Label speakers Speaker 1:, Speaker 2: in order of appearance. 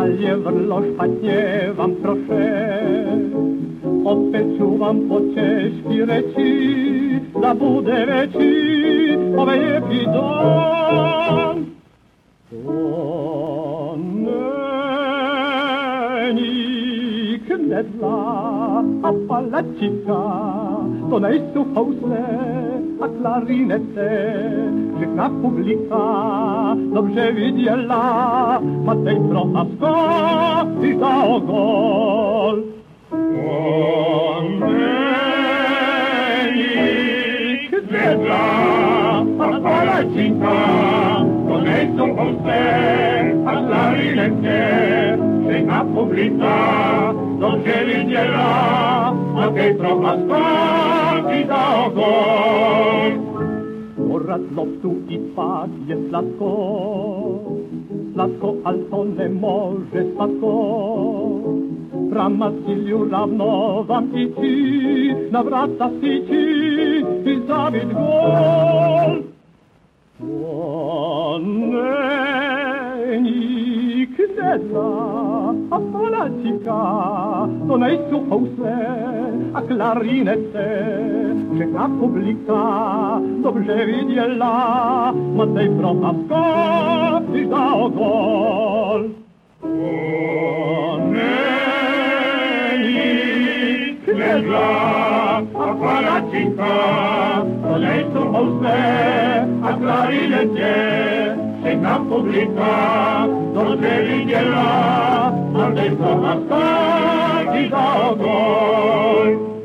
Speaker 1: ali je vrlo špatnje vam proše. Opet ću vam po češki reći, da bude veći ovaj lijepi dom. To není knedla a palačinka, to nejsou housle a klarinete. Všechna publika dobře viděla, Matej Procházka si dal gól. To není knedla a palačinka, to nejsou housle a klarinete. Všechna publika dobře viděla, Matej Procházka si dal gól. Pořád loptu i pak je sladko, sladko, ale to nemůže sladko. Brama Silju ravno vám tičí, na vrata stičí i zabit gól. To není knedla a palačinka, to nejsou housle a klarinete. Všechna publika dobře viděla, Matej Procházka si dal gól. To není knedla a palačinka, to nejsou housle a klarinete. Všechna publika dobře viděla, Matej Procházka si dal gól.